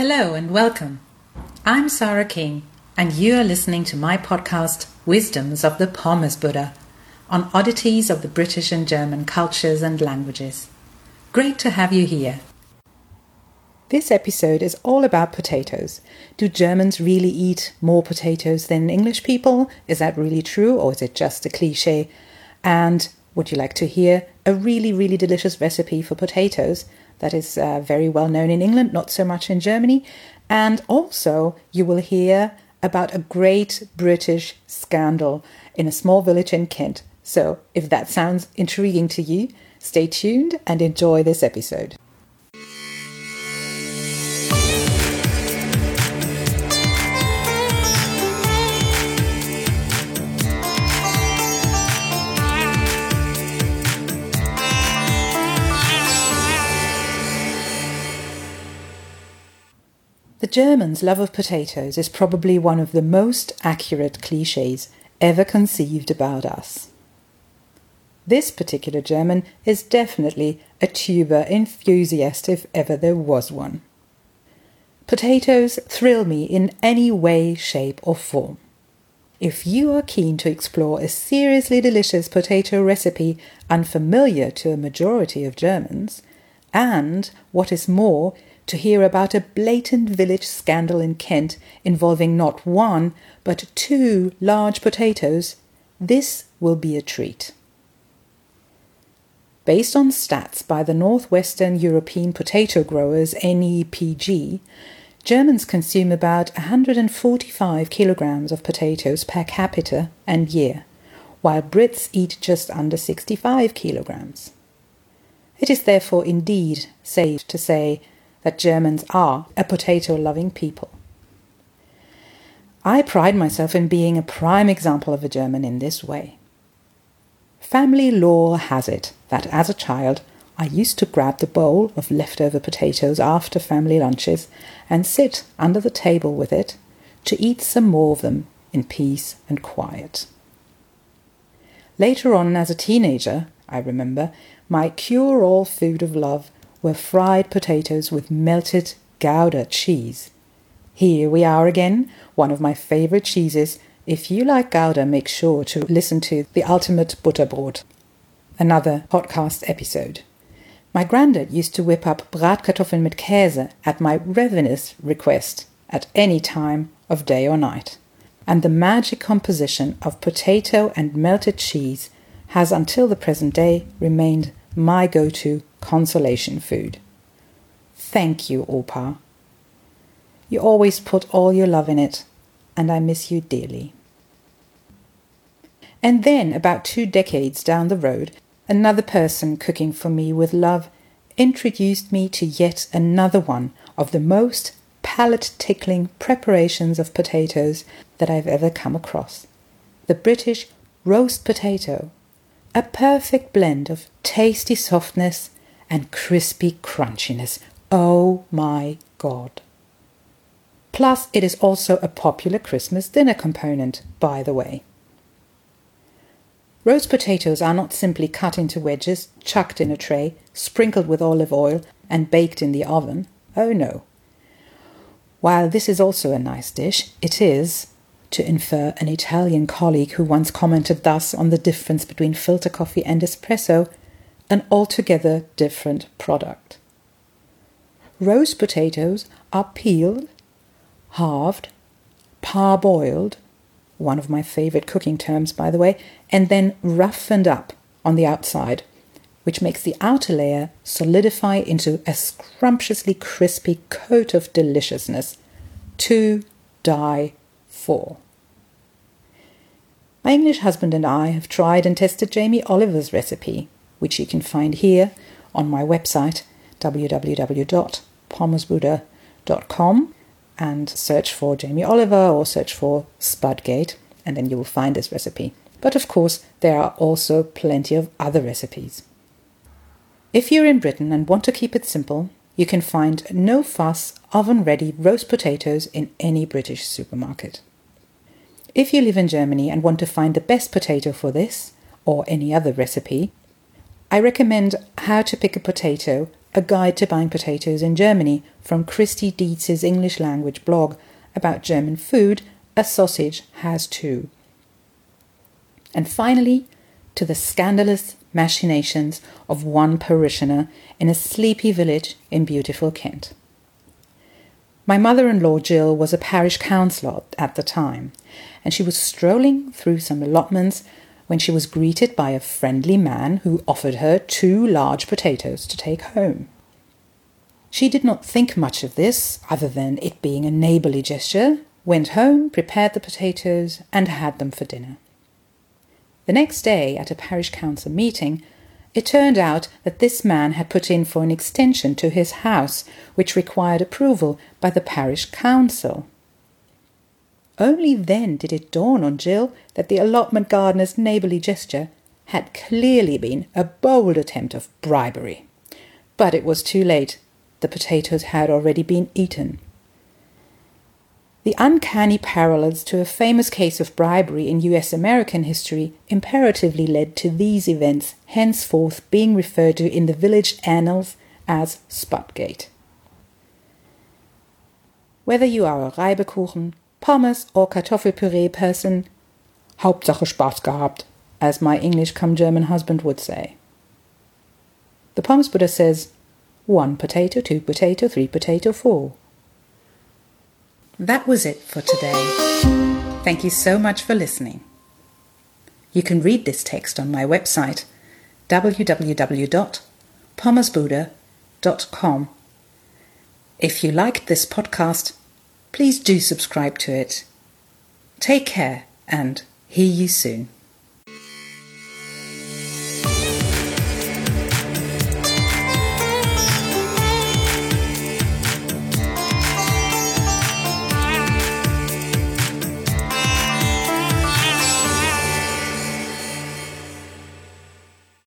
Hello and welcome. I'm Sarah King, and you are listening to my podcast, Wisdoms of the Pommes Buddha, on oddities of the British and German cultures and languages. Great to have you here. This episode is all about potatoes. Do Germans really eat more potatoes than English people? Is that really true, or is it just a cliche? And would you like to hear a really delicious recipe for potatoes that is very well known in England, not so much in Germany? And also you will hear about a great British scandal in a small village in Kent. So if that sounds intriguing to you, stay tuned and enjoy this episode. The Germans' love of potatoes is probably one of the most accurate clichés ever conceived about us. This particular German is definitely a tuber enthusiast if ever there was one. Potatoes thrill me in any way, shape or form. If you are keen to explore a seriously delicious potato recipe unfamiliar to a majority of Germans, and, what is more, to hear about a blatant village scandal in Kent involving not one, but two large potatoes, this will be a treat. Based on stats by the Northwestern European Potato Growers NEPG, Germans consume about 145 kilograms of potatoes per capita and year, while Brits eat just under 65 kilograms. It is therefore indeed safe to say that Germans are a potato-loving people. I pride myself in being a prime example of a German in this way. Family lore has it that as a child I used to grab the bowl of leftover potatoes after family lunches and sit under the table with it to eat some more of them in peace and quiet. Later on, as a teenager, I remember, my cure-all food of love were fried potatoes with melted Gouda cheese. Here we are again, one of my favorite cheeses. If you like Gouda, make sure to listen to The Ultimate Butterbrot, another podcast episode. My granddad used to whip up Bratkartoffeln mit Käse at my ravenous request at any time of day or night. And the magic composition of potato and melted cheese has until the present day remained my go-to consolation food. Thank you, Opa. You always put all your love in it, and I miss you dearly. And then, about 2 decades down the road, another person cooking for me with love introduced me to yet another one of the most palate-tickling preparations of potatoes that I've ever come across. The British roast potato, a perfect blend of tasty softness and crispy crunchiness. Oh my God. Plus, it is also a popular Christmas dinner component, by the way. Roast potatoes are not simply cut into wedges, chucked in a tray, sprinkled with olive oil, and baked in the oven. Oh no. While this is also a nice dish, it is, to infer an Italian colleague who once commented thus on the difference between filter coffee and espresso, an altogether different product. Roast potatoes are peeled, halved, parboiled, one of my favorite cooking terms by the way, and then roughened up on the outside, which makes the outer layer solidify into a scrumptiously crispy coat of deliciousness to die for. My English husband and I have tried and tested Jamie Oliver's recipe, which you can find here on my website www.pommesbuddha.com, and search for Jamie Oliver or search for Spudgate, and then you will find this recipe. But of course, there are also plenty of other recipes. If you're in Britain and want to keep it simple, you can find no-fuss, oven-ready roast potatoes in any British supermarket. If you live in Germany and want to find the best potato for this, or any other recipe, I recommend How to Pick a Potato, A Guide to Buying Potatoes in Germany from Christy Dietz's English language blog about German food, A Sausage Has Two. And finally, to the scandalous machinations of one parishioner in a sleepy village in beautiful Kent. My mother-in-law Jill was a parish councillor at the time, and she was strolling through some allotments when she was greeted by a friendly man who offered her 2 large potatoes to take home. She did not think much of this, other than it being a neighbourly gesture, went home, prepared the potatoes, and had them for dinner. The next day, at a parish council meeting, it turned out that this man had put in for an extension to his house, which required approval by the parish council. Only then did it dawn on Jill that the allotment gardener's neighbourly gesture had clearly been a bold attempt of bribery. But it was too late. The potatoes had already been eaten. The uncanny parallels to a famous case of bribery in US American history imperatively led to these events henceforth being referred to in the village annals as Spudgate. Whether you are a Reibekuchen, Pommes or Kartoffelpüree person, Hauptsache Spaß gehabt, as my English-cum-German husband would say. The Pommes Buddha says, 1 potato, 2 potato, 3 potato, 4. That was it for today. Thank you so much for listening. You can read this text on my website www.pommesbuddha.com. If you liked this podcast, please do subscribe to it. Take care and hear you soon.